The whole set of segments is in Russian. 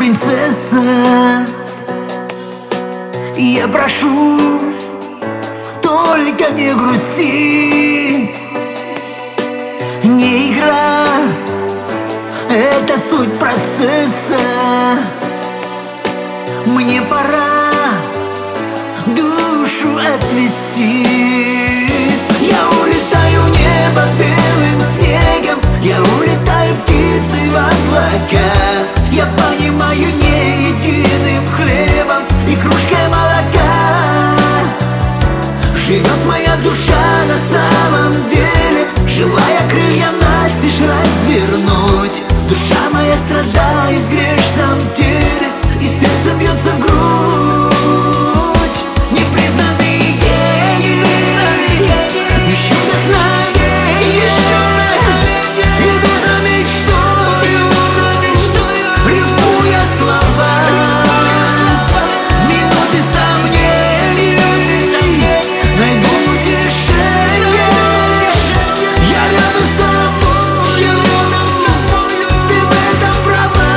принцесса. Я прошу, только не грусти. Не игра, это суть процесса. Мне пора душу отвести. Я улетаю в небо белым снегом, я улетаю птицей в облака. Я понимаю, не единым хлебом и кружкой молока живет моя душа на самом деле, желая крылья настежь развернуть. Душа моя страдает в грешном теле, и сердце бьется в грудь. Непризнанный гений, ищу вдохновение, иду за мечтою, рифмуя слова. Минуты сомнений, найду утешение. Я рядом с тобою, ты в этом права.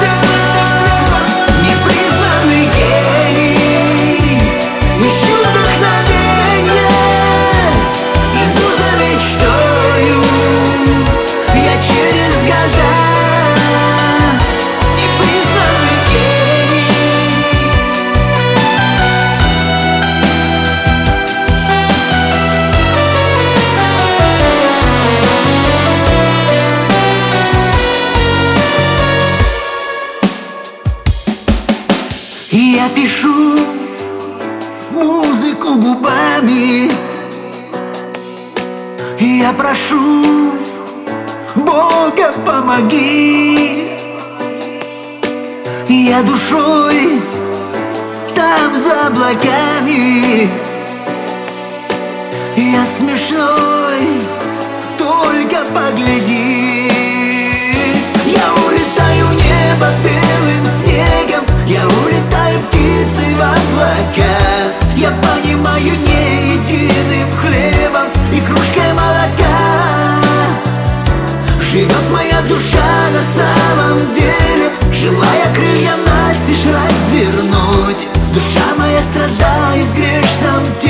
Непризнанный гений, ищу вдохновение, иду за мечтою, я через года. Непризнанный гений. Я пишу музыку губами, я прошу Бога, помоги. Я душой там за облаками, я смешной, только погляди. Я улетаю в небо белым снегом, я улетаю птицей в облака. Я понимаю, не единым хлебом и кружкой молока живет моя душа на самом деле, желая крылья настежь развернуть. Душа моя страдает в грешном